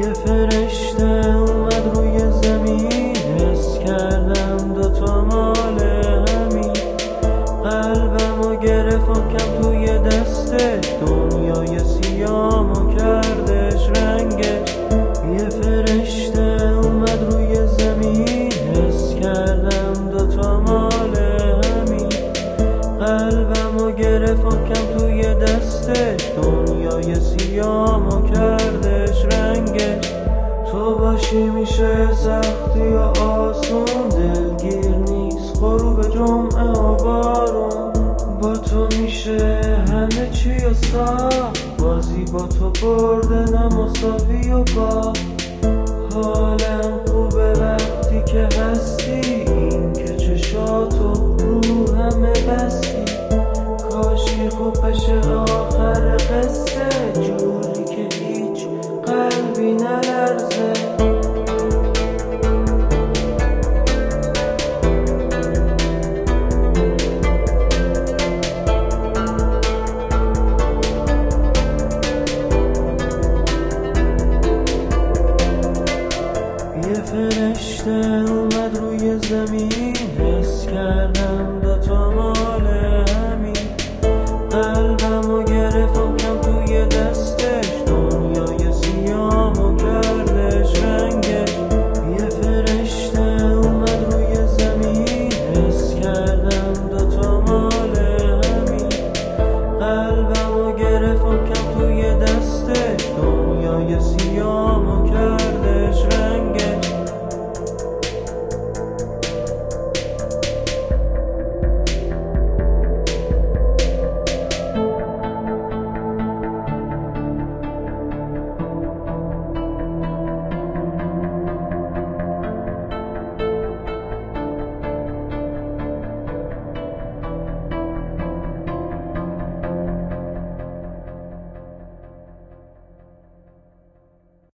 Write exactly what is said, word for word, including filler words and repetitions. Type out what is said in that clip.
یه فرشته اومد روی زمین، حس کردم دوتا مال همین. قلبمو گرفت کم توی دستش، دنیای سیامو کردش رنگش. یه فرشته اومد روی زمین، حس کردم دوتا مال همین. قلبمو گرفت کم توی دستش، دنیای سیامو کردش رنگش. تو باشی میشه سختی و آسون، دلگیر نیست غروب جمعه و بارون. با تو میشه همه چی و ساخت، بازی با تو برده نه مساوی و با. حالم